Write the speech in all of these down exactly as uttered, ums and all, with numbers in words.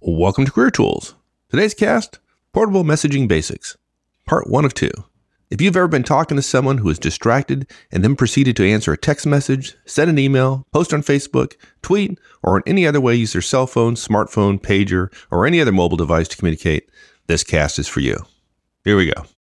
Welcome to Career Tools. Today's cast, Portable Messaging Basics, part one of two. If you've ever been talking to someone who is distracted and then proceeded to answer a text message, send an email, post on Facebook, tweet, or in any other way use their cell phone, smartphone, pager, or any other mobile device to communicate, this cast is for you. Here we go.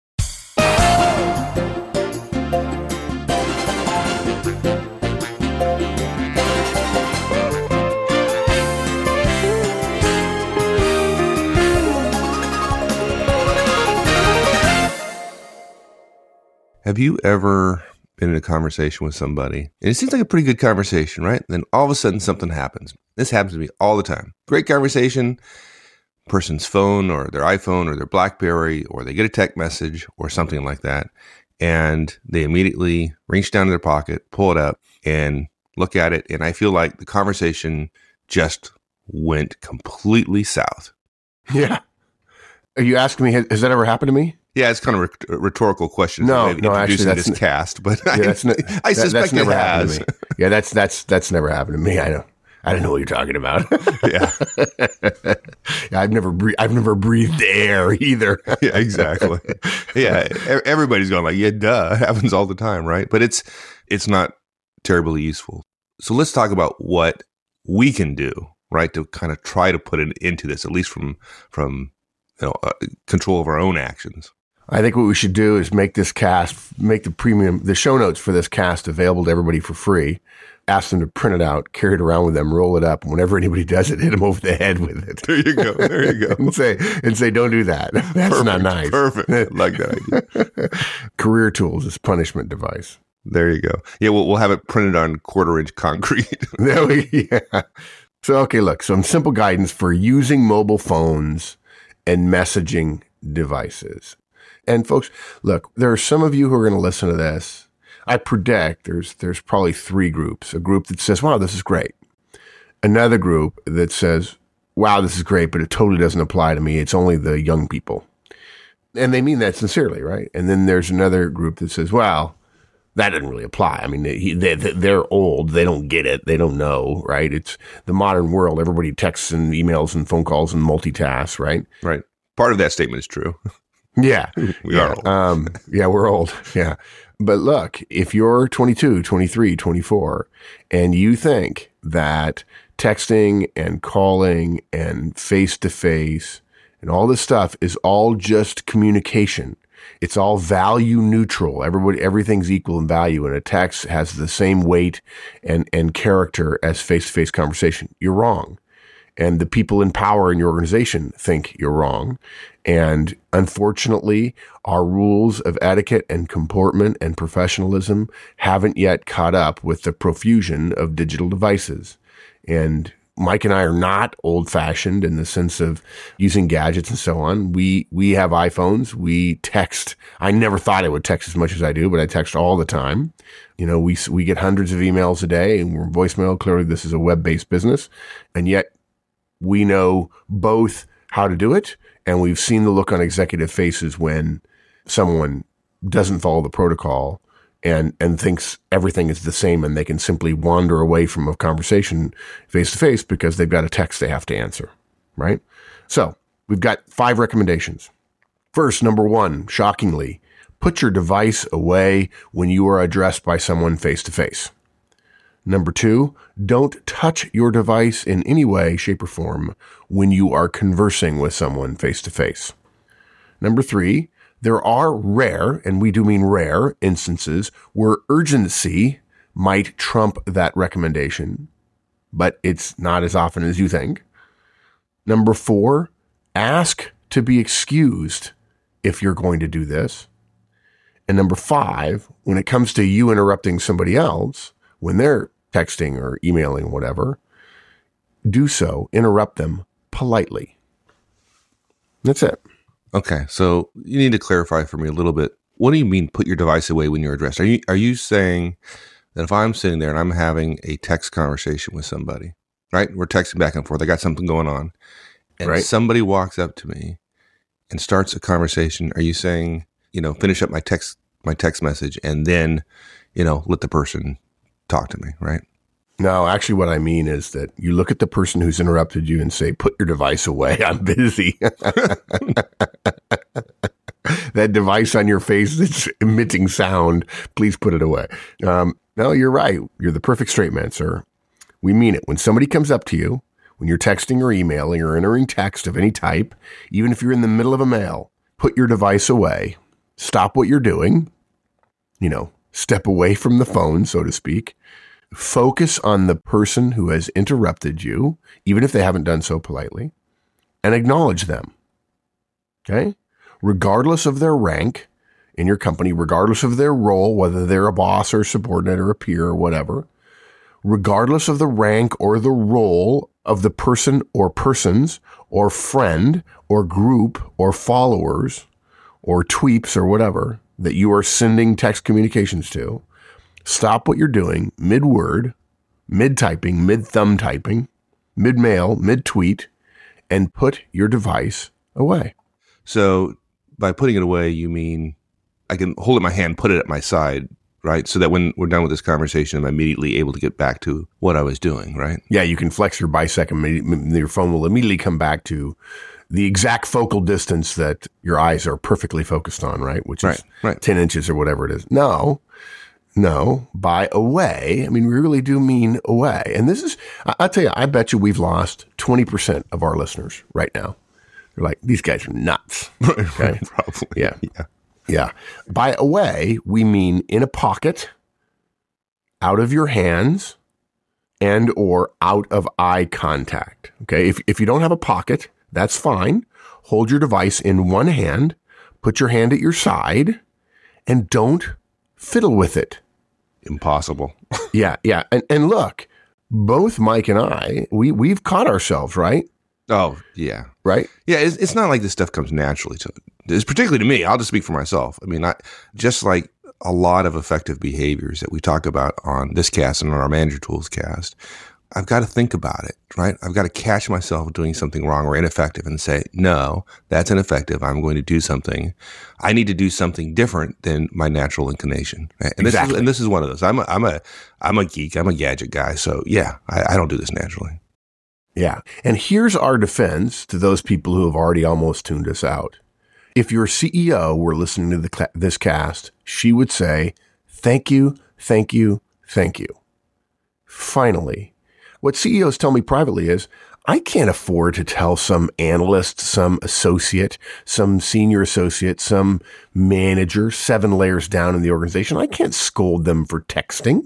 Have you ever been in a conversation with somebody, and it seems like a pretty good conversation, right? Then all of a sudden something happens. This happens to me all the time. Great conversation, person's phone or their iPhone or their BlackBerry, or they get a text message or something like that, and they immediately reach down to their pocket, pull it up, and look at it, and I feel like the conversation just went completely south. Yeah. Are you asking me, has, has that ever happened to me? Yeah, it's kind of a rhetorical question. No, no, actually, that's this cast, but yeah, I, that's ne- I that, suspect that's never it happened has. to me. Yeah, that's that's that's never happened to me. I don't, I don't know what you're talking about. Yeah, yeah I've never, bre- I've never breathed air either. Yeah, exactly. Yeah, everybody's going like, yeah, duh, it happens all the time, right? But it's it's not terribly useful. So let's talk about what we can do, right, to kind of try to put it into this, at least from from you know uh, control of our own actions. I think what we should do is make this cast, make the premium, the show notes for this cast available to everybody for free. Ask them to print it out, carry it around with them, roll it up. And whenever anybody does it, hit them over the head with it. There you go. There you go. and say, and say, don't do that. That's Perfect, not nice. Perfect. I like that idea. Career Tools is punishment device. There you go. Yeah, we'll, we'll have it printed on quarter inch concrete. There we, yeah. So, okay, look, some simple guidance for using mobile phones and messaging devices. And folks, look, there are some of you who are going to listen to this. I predict there's there's probably three groups. A group that says, wow, this is great. Another group that says, wow, this is great, but it totally doesn't apply to me. It's only the young people. And they mean that sincerely, right? And then there's another group that says, well, that doesn't really apply. I mean, they, they, they're old. They don't get it. They don't know, right? It's the modern world. Everybody texts and emails and phone calls and multitasks, right? Right. Part of that statement is true. Yeah. We yeah. are old. Um, yeah, we're old. Yeah. But look, if you're twenty-two, twenty-three, twenty-four, and you think that texting and calling and face-to-face and all this stuff is all just communication, it's all value neutral. Everybody, everything's equal in value, and a text has the same weight and, and character as face-to-face conversation, you're wrong. And the people in power in your organization think you're wrong. And unfortunately, our rules of etiquette and comportment and professionalism haven't yet caught up with the profusion of digital devices. And Mike and I are not old-fashioned in the sense of using gadgets and so on. We we have iPhones. We text. I never thought I would text as much as I do, but I text all the time. You know, we we get hundreds of emails a day, and we're voicemail. Clearly, this is a web-based business, and yet we know both how to do it, and we've seen the look on executive faces when someone doesn't follow the protocol and and thinks everything is the same, and they can simply wander away from a conversation face to face because they've got a text they have to answer, right? So we've got five recommendations. First, number one, shockingly, put your device away when you are addressed by someone face to face. Number two, don't touch your device in any way, shape, or form when you are conversing with someone face to face. Number three, there are rare, and we do mean rare, instances where urgency might trump that recommendation, but it's not as often as you think. Number four, ask to be excused if you're going to do this. And number five, when it comes to you interrupting somebody else, when they're texting or emailing, whatever, do so, interrupt them politely. That's it. Okay, so you need to clarify for me a little bit. What do you mean put your device away when you're addressed? Are you are you saying that if I'm sitting there and I'm having a text conversation with somebody, right? We're texting back and forth. I got something going on. And right. Somebody walks up to me and starts a conversation. Are you saying, you know, finish up my text my text message and then, you know, let the person talk to me, right? No, actually what I mean is that you look at the person who's interrupted you and say, put your device away. I'm busy. That device on your face that's emitting sound, please put it away. Um, no, you're right. You're the perfect straight man, sir. We mean it. When somebody comes up to you, when you're texting or emailing or entering text of any type, even if you're in the middle of a mail, put your device away. Stop what you're doing. You know, step away from the phone, so to speak. Focus on the person who has interrupted you, even if they haven't done so politely, and acknowledge them. Okay? Regardless of their rank in your company, regardless of their role, whether they're a boss or a subordinate or a peer or whatever, regardless of the rank or the role of the person or persons or friend or group or followers or tweeps or whatever that you are sending text communications to, stop what you're doing mid-word, mid-typing, mid-thumb typing, mid-mail, mid-tweet, and put your device away. So by putting it away, you mean I can hold it in my hand, put it at my side, right? So that when we're done with this conversation, I'm immediately able to get back to what I was doing, right? Yeah, you can flex your bicep and your phone will immediately come back to the exact focal distance that your eyes are perfectly focused on, right? Which is right, right. ten inches or whatever it is. No, no, by away, I mean, we really do mean away. And this is, I, I'll tell you, I bet you we've lost twenty percent of our listeners right now. They're like, these guys are nuts. Okay? Probably. Yeah. Yeah. Yeah. By away, we mean in a pocket, out of your hands, and or out of eye contact. Okay. If, if you don't have a pocket, that's fine. Hold your device in one hand, put your hand at your side, and don't fiddle with it. Impossible. Yeah. Yeah. And, and look, both Mike and I, we, we've caught ourselves, right? Oh, yeah. Right? Yeah, it's, it's not like this stuff comes naturally to it's particularly to me. I'll just speak for myself. I mean, I, just like a lot of effective behaviors that we talk about on this cast and on our Manager Tools cast, I've got to think about it, right? I've got to catch myself doing something wrong or ineffective and say, no, that's ineffective. I'm going to do something. I need to do something different than my natural inclination. Right? And Exactly. this is, and this is one of those. I'm a, I'm a, I'm a geek. I'm a gadget guy. So yeah, I, I don't do this naturally. Yeah. And here's our defense to those people who have already almost tuned us out. If your C E O were listening to the, this cast, she would say, thank you, thank you, thank you. Finally, what C E Os tell me privately is, I can't afford to tell some analyst, some associate, some senior associate, some manager, seven layers down in the organization. I can't scold them for texting,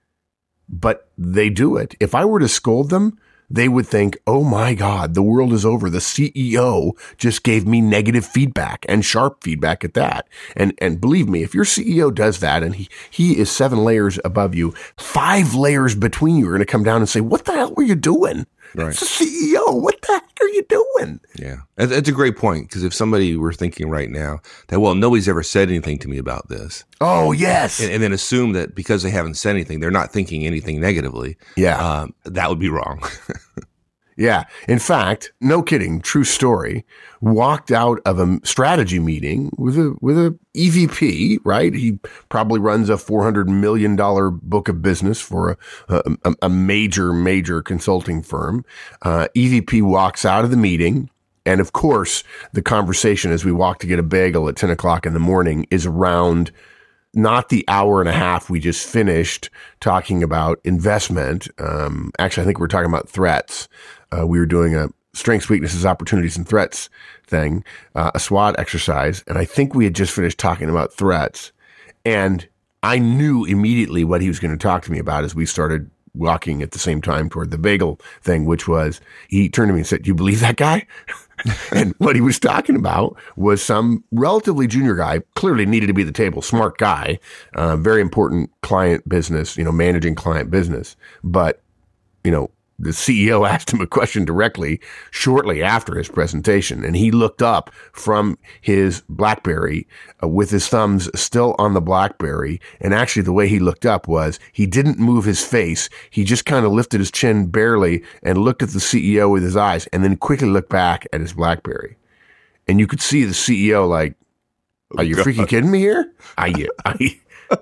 but they do it. If I were to scold them, they would think, oh my God, the world is over. The C E O just gave me negative feedback and sharp feedback at that. And, and believe me, if your C E O does that and he, he is seven layers above you, five layers between you are going to come down and say, what the hell were you doing? Right. It's the C E O. What the heck are you doing? Yeah. That's a great point. Because if somebody were thinking right now that, well, nobody's ever said anything to me about this. Oh, yes. And, and then assume that because they haven't said anything, they're not thinking anything negatively. Yeah. Um, that would be wrong. Yeah. In fact, no kidding, true story, walked out of a strategy meeting with a, with a E V P, right? He probably runs a four hundred million dollars book of business for a, a, a major, major consulting firm. Uh, E V P walks out of the meeting. And of course, the conversation as we walk to get a bagel at ten o'clock in the morning is around not the hour and a half we just finished talking about investment. Um, actually, I think we're talking about threats. Uh, we were doing a strengths, weaknesses, opportunities, and threats thing, uh, a SWOT exercise. And I think we had just finished talking about threats. And I knew immediately what he was going to talk to me about as we started walking at the same time toward the bagel thing, which was he turned to me and said, "Do you believe that guy?" And what he was talking about was some relatively junior guy, clearly needed to be at the table, smart guy, uh, very important client business, you know, managing client business. But, you know, the C E O asked him a question directly shortly after his presentation, and he looked up from his BlackBerry uh, with his thumbs still on the BlackBerry. And actually the way he looked up was he didn't move his face. He just kind of lifted his chin barely and looked at the C E O with his eyes and then quickly looked back at his BlackBerry. And you could see the C E O like, are you oh, freaking kidding me here? Are you, are you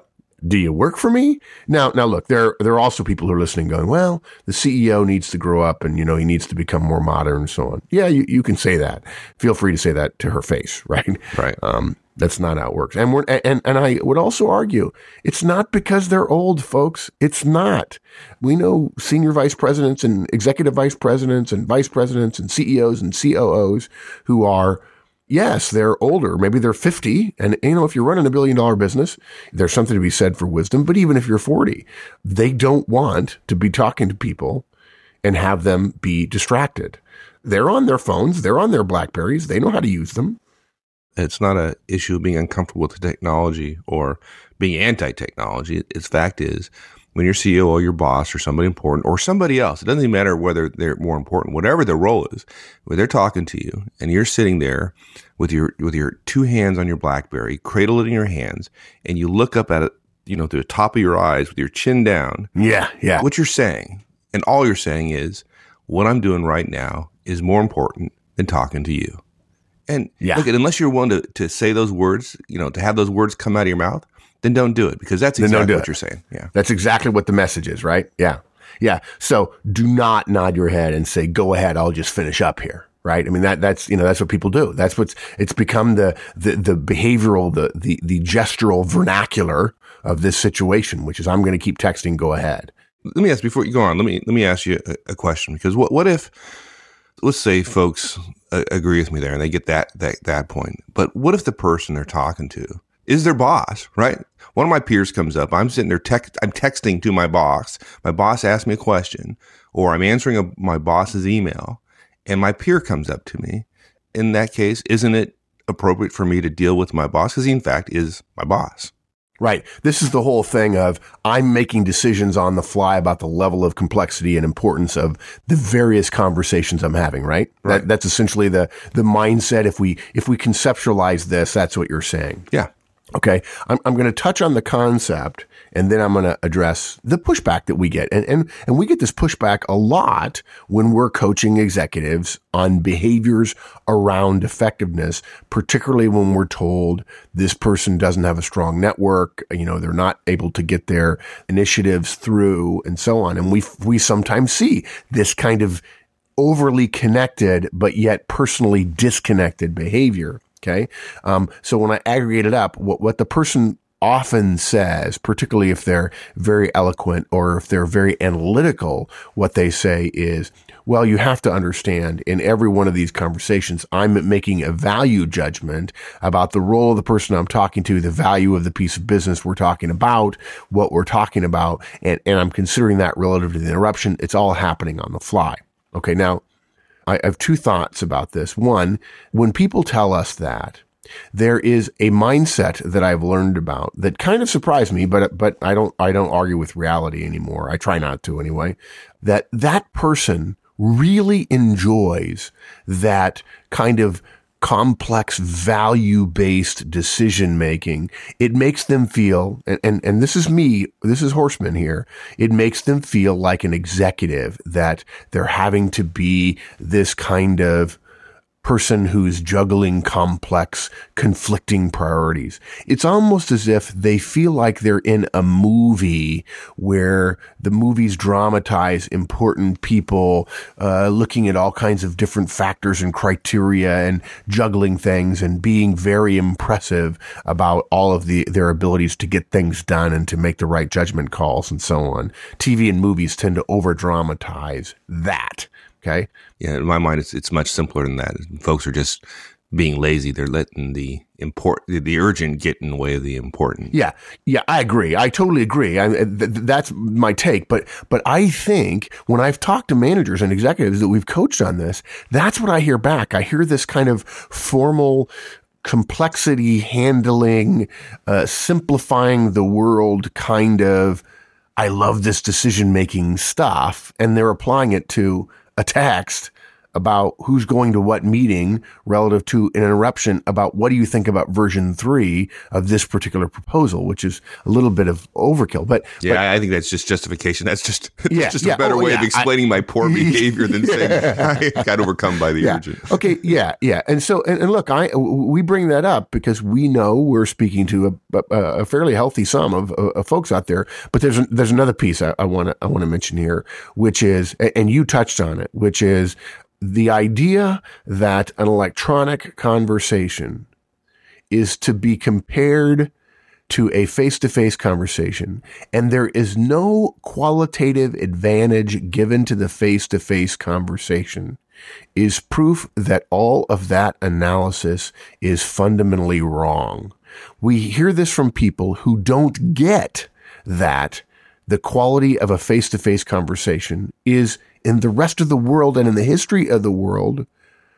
Do you work for me? Now, now look, there, there are also people who are listening going, well, the C E O needs to grow up and, you know, he needs to become more modern and so on. Yeah, you, you can say that. Feel free to say that to her face, right? Right. Um, that's not how it works. And we're, and, and I would also argue it's not because they're old, folks. It's not. We know senior vice presidents and executive vice presidents and vice presidents and C E Os and C O Os who are, yes, they're older. Maybe they're fifty. And, you know, if you're running a billion dollar business, there's something to be said for wisdom. But even if you're forty, they don't want to be talking to people and have them be distracted. They're on their phones. They're on their BlackBerries. They know how to use them. It's not an issue of being uncomfortable with the technology or being anti-technology. Its fact is, when your C E O or your boss or somebody important or somebody else, it doesn't even matter whether they're more important, whatever their role is, when they're talking to you and you're sitting there with your with your two hands on your BlackBerry, cradle it in your hands, and you look up at it, you know, through the top of your eyes with your chin down. Yeah, yeah. What you're saying, and all you're saying is, what I'm doing right now is more important than talking to you. And yeah. look, unless you're willing to, to say those words, you know, to have those words come out of your mouth, then don't do it, because that's exactly what it. you're saying. Yeah. That's exactly what the message is, right? Yeah. Yeah. So do not nod your head and say, go ahead, I'll just finish up here. Right. I mean, that, that's, you know, that's what people do. That's what's, it's become the, the, the behavioral, the, the, the gestural vernacular of this situation, which is, I'm going to keep texting, go ahead. Let me ask, before you go on, let me, let me ask you a, a question, because what, what if, let's say folks uh, agree with me there and they get that, that, that point, but what if the person they're talking to is their boss, right? One of my peers comes up, I'm sitting there, text, I'm texting to my boss, my boss asks me a question, or I'm answering a, my boss's email, and my peer comes up to me. In that case, isn't it appropriate for me to deal with my boss? Because he, in fact, is my boss. Right. This is the whole thing of I'm making decisions on the fly about the level of complexity and importance of the various conversations I'm having, right? Right. That, that's essentially the, the mindset. If we, if we conceptualize this, that's what you're saying. Yeah. Okay. I'm, I'm going to touch on the concept, and then I'm going to address the pushback that we get. And, and, and we get this pushback a lot when we're coaching executives on behaviors around effectiveness, particularly when we're told this person doesn't have a strong network, you know, they're not able to get their initiatives through and so on. And we, we sometimes see this kind of overly connected, but yet personally disconnected behavior. Okay. Um, so when I aggregate it up, what, what the person often says, particularly if they're very eloquent or if they're very analytical, what they say is, well, you have to understand, in every one of these conversations, I'm making a value judgment about the role of the person I'm talking to, the value of the piece of business we're talking about, what we're talking about, and, and I'm considering that relative to the interruption. It's all happening on the fly. Okay. Now, I have two thoughts about this. One, when people tell us that, there is a mindset that I've learned about that kind of surprised me, but but I don't I don't argue with reality anymore. I try not to anyway. That that person really enjoys that kind of complex value-based decision-making. It makes them feel, and, and, and this is me, this is Horstman here, it makes them feel like an executive, that they're having to be this kind of person who's juggling complex, conflicting priorities. It's almost as if they feel like they're in a movie where the movies dramatize important people, uh, looking at all kinds of different factors and criteria and juggling things and being very impressive about all of the, their abilities to get things done and to make the right judgment calls and so on. T V and movies tend to over dramatize that. Okay. Yeah, in my mind, it's it's much simpler than that. Folks are just being lazy. They're letting the import, the urgent get in the way of the important. Yeah, yeah, I agree. I totally agree. I, th- that's my take. But but I think when I've talked to managers and executives that we've coached on this, that's what I hear back. I hear this kind of formal complexity handling, uh, simplifying the world kind of, I love this decision making stuff, and they're applying it to a text about who's going to what meeting relative to an interruption about what do you think about version three of this particular proposal, which is a little bit of overkill. But yeah, but, I think that's just justification. That's just, yeah, just yeah, a better oh, way yeah, of explaining I, my poor behavior than saying I got overcome by the yeah. urgent. Okay, yeah, yeah. And so, and, and look, I we bring that up because we know we're speaking to a, a, a fairly healthy sum of, of folks out there. But there's there's another piece I want to I want to mention here, which is, and you touched on it, which is the idea that an electronic conversation is to be compared to a face-to-face conversation, and there is no qualitative advantage given to the face-to-face conversation, is proof that all of that analysis is fundamentally wrong. We hear this from people who don't get that the quality of a face-to-face conversation is, in the rest of the world and in the history of the world,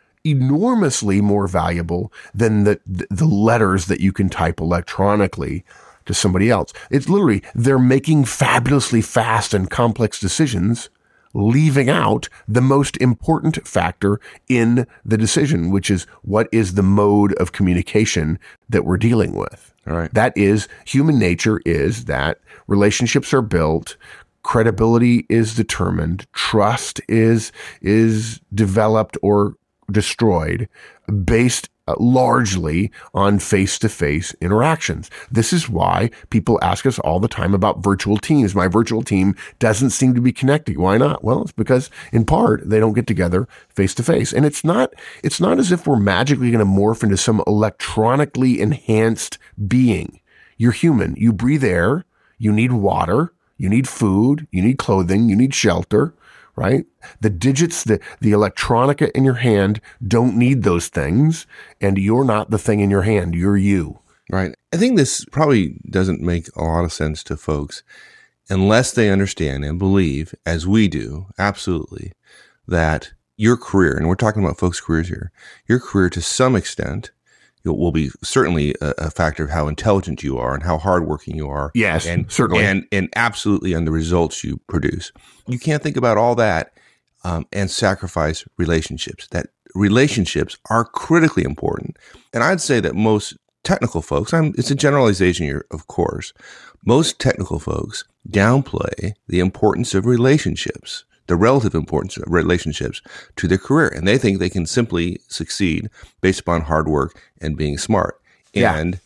enormously more valuable than the the letters that you can type electronically to somebody else. It's literally, they're making fabulously fast and complex decisions, leaving out the most important factor in the decision, which is what is the mode of communication that we're dealing with. All right. That is, human nature is that relationships are built, credibility is determined, trust is is developed or destroyed based largely on face-to-face interactions. This is why people ask us all the time about virtual teams. My virtual team doesn't seem to be connecting. Why not? Well, it's because in part they don't get together face-to-face. And it's not, it's not as if we're magically going to morph into some electronically enhanced being. You're human. You breathe air. You need water. You need food. You need clothing. You need shelter. Right? The digits, the, the electronica in your hand don't need those things, and you're not the thing in your hand. You're you. Right. I think this probably doesn't make a lot of sense to folks unless they understand and believe, as we do, absolutely, that your career, and we're talking about folks' careers here, your career to some extent will be certainly a, a factor of how intelligent you are and how hardworking you are. Yes, and, certainly. And, and absolutely on the results you produce. You can't think about all that um, and sacrifice relationships. That relationships are critically important. And I'd say that most technical folks, I'm, it's a generalization here, of course, most technical folks downplay the importance of relationships, the relative importance of relationships to their career. And they think they can simply succeed based upon hard work and being smart. Yeah. And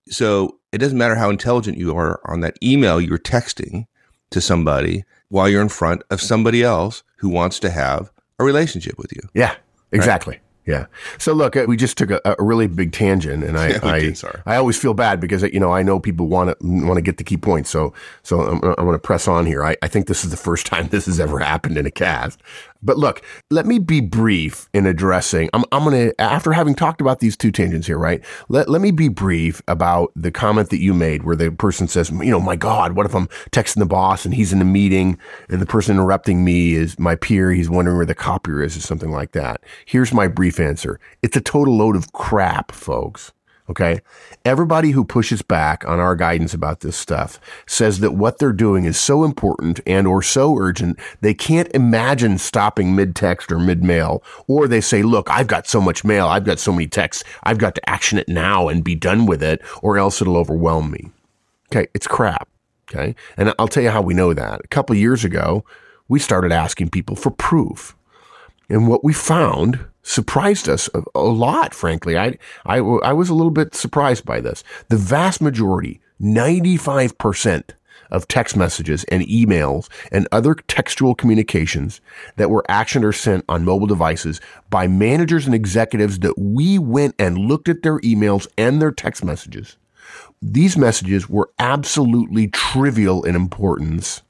so it doesn't matter how intelligent you are on that email you're texting to somebody while you're in front of somebody else who wants to have a relationship with you. Yeah, exactly. Right? Yeah. So look, we just took a, a really big tangent, and I, Yeah, we I, did, sorry. I always feel bad because, you know, I know people want to want to get the key points. So, so I'm, I'm going to press on here. I, I think this is the first time this has ever happened in a cast. But look, let me be brief in addressing. I'm, I'm going to, after having talked about these two tangents here, right? Let, let me be brief about the comment that you made where the person says, you know, my God, what if I'm texting the boss and he's in a meeting and the person interrupting me is my peer? He's wondering where the copier is or something like that. Here's my brief answer. It's a total load of crap, folks. Okay. Everybody who pushes back on our guidance about this stuff says that what they're doing is so important and or so urgent, they can't imagine stopping mid-text or mid-mail. Or they say, look, I've got so much mail. I've got so many texts. I've got to action it now and be done with it, or else it'll overwhelm me. Okay. It's crap. Okay. And I'll tell you how we know that. A couple of years ago, we started asking people for proof. And what we found surprised us a, a lot, frankly. I, I, I was a little bit surprised by this. The vast majority, ninety-five percent of text messages and emails and other textual communications that were actioned or sent on mobile devices by managers and executives that we went and looked at their emails and their text messages. These messages were absolutely trivial in importance.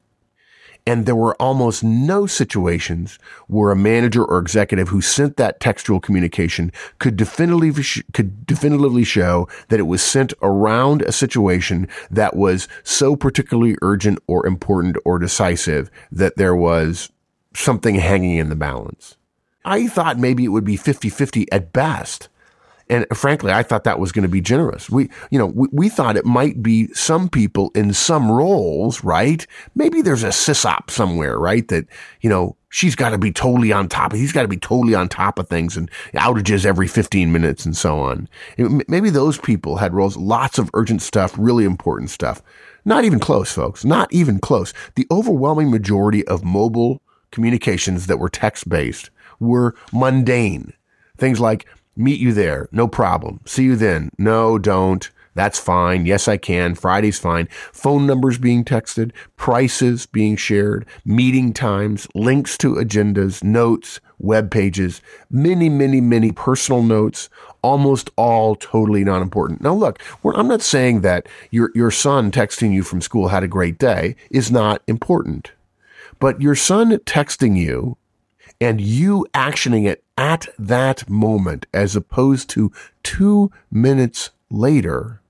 And there were almost no situations where a manager or executive who sent that textual communication could definitively could definitively show that it was sent around a situation that was so particularly urgent or important or decisive that there was something hanging in the balance. I thought maybe it would be fifty-fifty at best. And frankly, I thought that was going to be generous. We, you know, we, we thought it might be some people in some roles, right? Maybe there's a sysop somewhere, right? That, you know, she's got to be totally on top of, he's got to be totally on top of things and outages every fifteen minutes and so on. Maybe those people had roles, lots of urgent stuff, really important stuff. Not even close, folks. Not even close. The overwhelming majority of mobile communications that were text-based were mundane. Things like, meet you there, no problem. See you then. No, don't. That's fine. Yes, I can. Friday's fine. Phone numbers being texted, prices being shared, meeting times, links to agendas, notes, web pages, many, many, many personal notes, almost all totally not important. Now, look, we're, I'm not saying that your, your son texting you from school had a great day is not important, but your son texting you and you actioning it at that moment as opposed to two minutes later,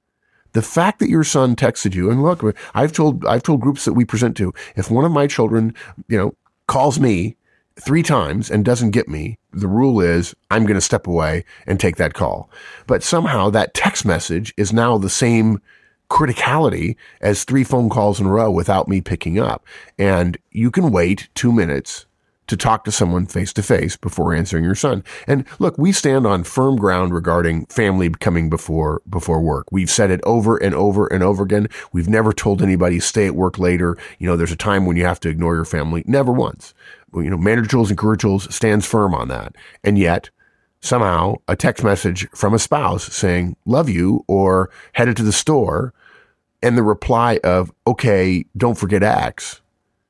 the fact that your son texted you, and look, I've told, I've told groups that we present to, if one of my children, you know, calls me three times and doesn't get me, the rule is I'm going to step away and take that call. But somehow that text message is now the same criticality as three phone calls in a row without me picking up. And you can wait two minutes to talk to someone face to face before answering your son. And look, we stand on firm ground regarding family coming before, before work. We've said it over and over and over again. We've never told anybody stay at work later. You know, there's a time when you have to ignore your family. Never once. You know, Manager Tools and Career Tools stands firm on that. And yet somehow a text message from a spouse saying, love you, or headed to the store, and the reply of, okay, don't forget X,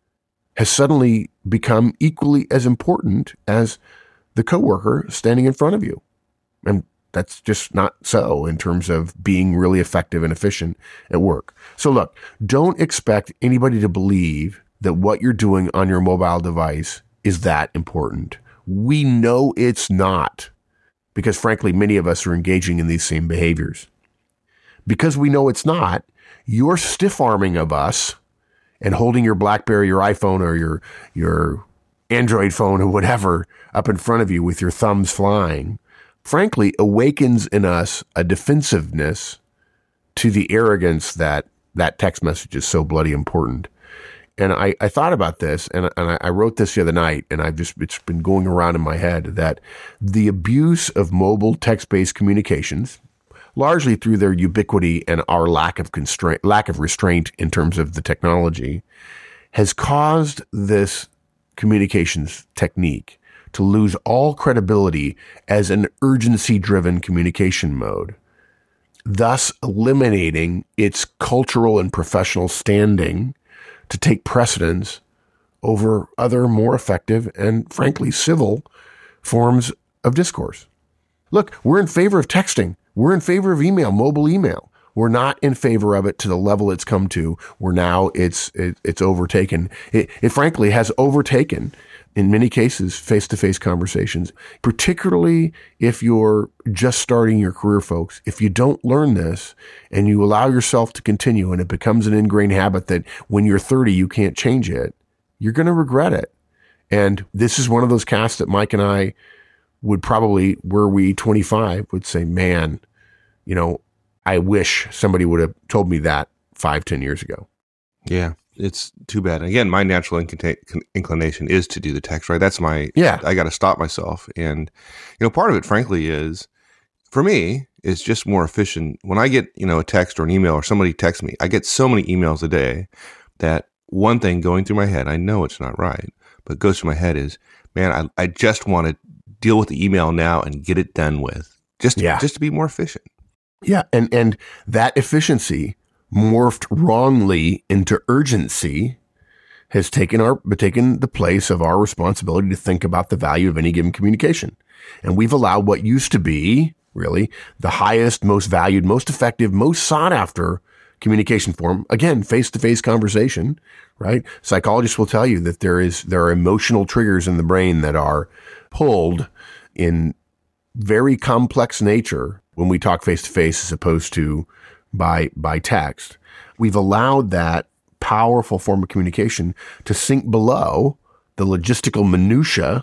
has suddenly become equally as important as the coworker standing in front of you. And that's just not so in terms of being really effective and efficient at work. So look, don't expect anybody to believe that what you're doing on your mobile device is that important. We know it's not, because frankly, many of us are engaging in these same behaviors. Because we know it's not, your stiff-arming of us and holding your BlackBerry, your iPhone, or your your Android phone or whatever up in front of you with your thumbs flying, frankly, awakens in us a defensiveness to the arrogance that that text message is so bloody important. And I, I thought about this, and, and I wrote this the other night, and I've just, it's been going around in my head, that the abuse of mobile text-based communications, largely through their ubiquity and our lack of constraint, lack of restraint in terms of the technology, has caused this communications technique to lose all credibility as an urgency-driven communication mode, thus eliminating its cultural and professional standing to take precedence over other more effective and, frankly, civil forms of discourse. Look, we're in favor of texting. We're in favor of email, mobile email. We're not in favor of it to the level it's come to, where now it's it, it's overtaken. It, it frankly has overtaken, in many cases, face-to-face conversations, particularly if you're just starting your career, folks. If you don't learn this and you allow yourself to continue and it becomes an ingrained habit that when you're thirty, you can't change it, you're going to regret it. And this is one of those casts that Mike and I would probably, were we twenty-five, would say, man, you know, I wish somebody would have told me that five, ten years ago. Yeah, it's too bad. Again, my natural inclina- inclination is to do the text, right? That's my, yeah. I got to stop myself. And, you know, part of it, frankly, is, for me, it's just more efficient. When I get, you know, a text or an email or somebody texts me, I get so many emails a day that one thing going through my head, I know it's not right, but goes through my head is, man, I, I just want to deal with the email now and get it done with, just to, yeah. just to be more efficient. Yeah, and and that efficiency morphed wrongly into urgency has taken our taken the place of our responsibility to think about the value of any given communication. And we've allowed what used to be really the highest, most valued, most effective, most sought after communication form, again, face-to-face conversation, right? Psychologists will tell you that there is there are emotional triggers in the brain that are pulled in very complex nature when we talk face-to-face as opposed to by by text. We've allowed that powerful form of communication to sink below the logistical minutia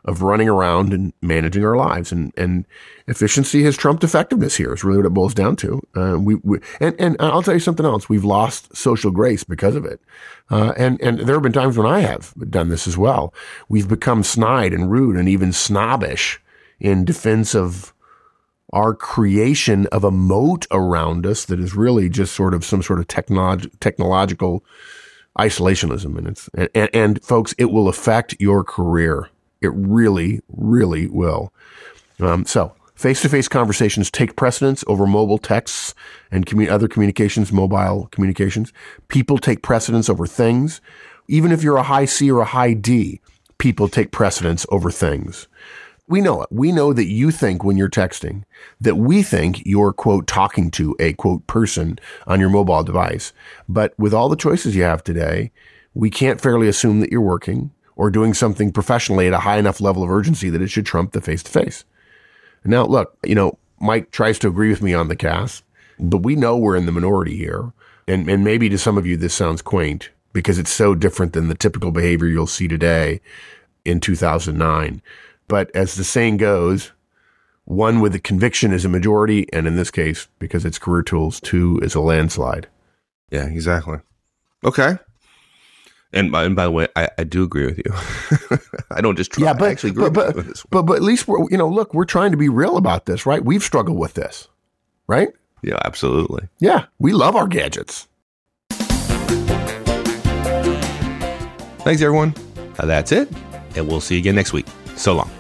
of running around and managing our lives. And, and efficiency has trumped effectiveness here is really what it boils down to. Uh, we, we and, and I'll tell you something else. We've lost social grace because of it. Uh, and, and there have been times when I have done this as well. We've become snide and rude and even snobbish in defense of our creation of a moat around us that is really just sort of some sort of technolog- technological isolationism. And it's, and, and, and folks, it will affect your career. It really, really will. Um, so face-to-face conversations take precedence over mobile texts and commu- other communications, mobile communications. People take precedence over things. Even if you're a high C or a high D, people take precedence over things. We know it. We know that you think when you're texting that we think you're, quote, talking to a, quote, person on your mobile device. But with all the choices you have today, we can't fairly assume that you're working or doing something professionally at a high enough level of urgency that it should trump the face-to-face. Now, look, you know, Mike tries to agree with me on the cast, but we know we're in the minority here. And, and maybe to some of you, this sounds quaint because it's so different than the typical behavior you'll see today in two thousand nine. But as the saying goes, one with a conviction is a majority. And in this case, because it's career tools, two is a landslide. Yeah, exactly. Okay. And by, and by the way, I, I do agree with you. I don't just try. Yeah, but, I actually agree but, with but, you this but, but at least we're, you know, look, we're trying to be real about this, right? We've struggled with this, right? Yeah, absolutely. Yeah. We love our gadgets. Thanks, everyone. Uh, that's it. And we'll see you again next week. So long.